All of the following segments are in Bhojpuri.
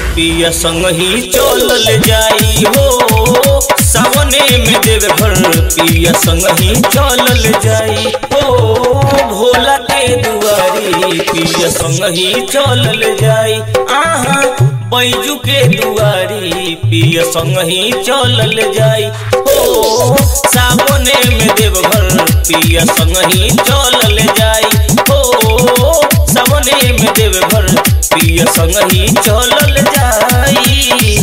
पिया संग ही चलल जाई हो सावने में देवघर पिया संग ही चलल जाई हो भोला के दुआरी पिया संग ही चलल जाई आहा बैजू के दुआरी पिया संग ही चलल जाई हो सावने में देवघर पिया संग ही चलल जाई हो सावने में देवघर पिया संग ही चलल जाई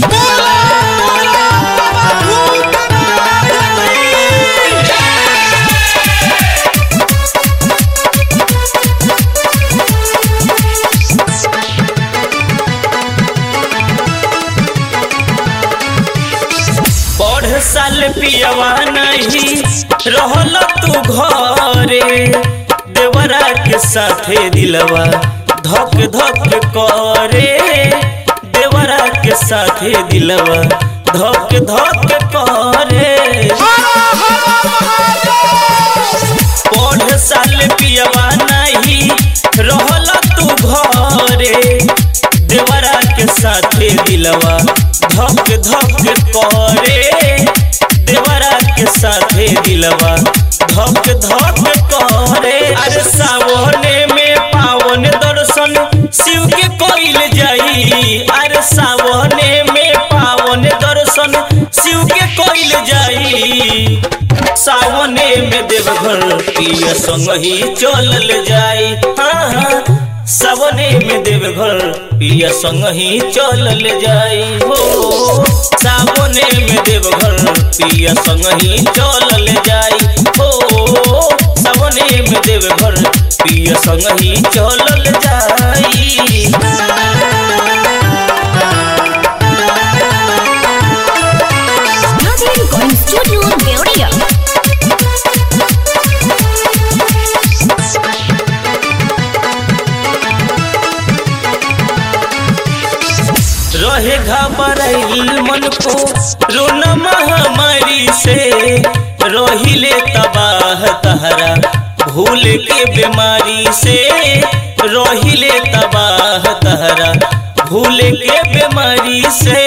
साल पियवा नहीं रहल तू घरे देवरा के साथे दिलवा धक धक करे देवरा के साथे दिलवा धक धक करे पढ़ साल पियवा नहीं रहल तू घरे देवरा के साथे दिलवा धक धक करे देवरा के साथे दिलवा धक धक करे अरे सावने में पावन दर्शन शिव के कोइल जाई अरे सावने में पावन दर्शन शिव के कोइल जाई सावने में देवघर पिया संग ही चलल जाई हाँ सावने में देवघर पिया संग ही चलल जाई हो सावने में देवघर पिया संग ही चलल जाई हो सावने में देवघर पिया संग ही चलल जाई रहे घबराइल मन को रोना महामारी से रहिले तबाह तहरा भूल के बीमारी से रहिले तबाह तहरा भूल के बीमारी से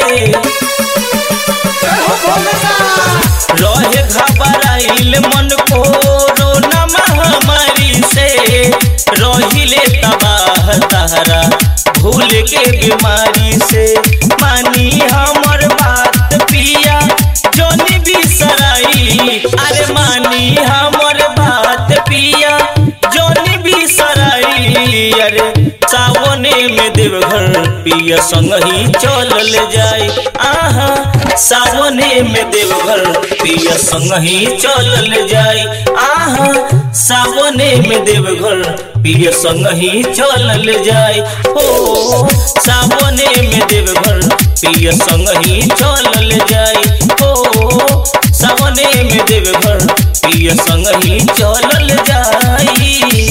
रहे घबराइल मन को रोना महामारी से रहिले तबाह तहरा भूल के बीमारी से मानी हमर बात पिया जोनी बिसराई अरे मानी हमर बात पिया जोनी बिसराई अरे सावने में देवघर पिया संग ही चलल जाई आहा सावने में देवघर पिया संग ही चलल जाई आहा सावने में देवघर पिया संग ही चलल जाई हो सावने में देवघर पिया संग ही चलल जाई हो सावने में देवघर पिया संग ही चलल जाई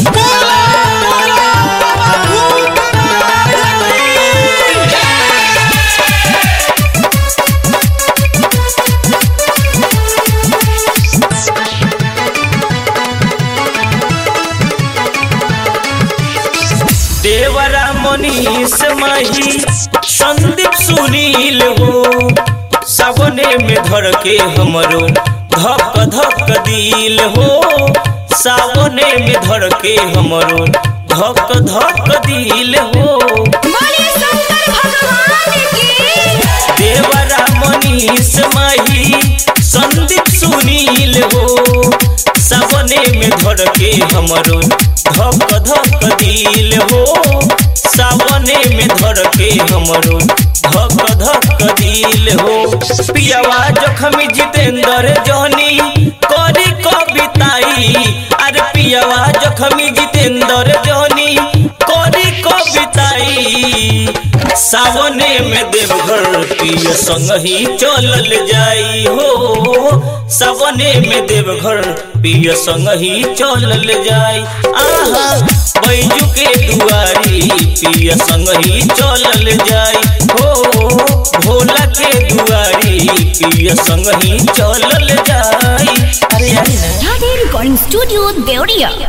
देवरा मनीष माही संदीप सुनील हो सावने में धर के हमरो धक धक दिल हो सावने में धर के हमरो धक धक दिल हो देवरा मनीष माही संदीप सुनील हो सावने में धर के हमरो धक धक दिल हो सावने में धर के हमरो धक धक दिल हो पियावा जखमी जितेंद्र जहनी करी कविताई अरे पियावा जखमी जितेंद्र जहनी करी कविताई सावने में देवघर पिया संग ही चलल जाई हो सावने में देवघर पिया संग ही चलल जाई आहा बैजू के दुआरी पिया संग ही चलल जाई हो भोला के दुआरी पिया संग ही चलल जाई अरे यार रिकॉर्डिंग स्टूडियो देवरिया।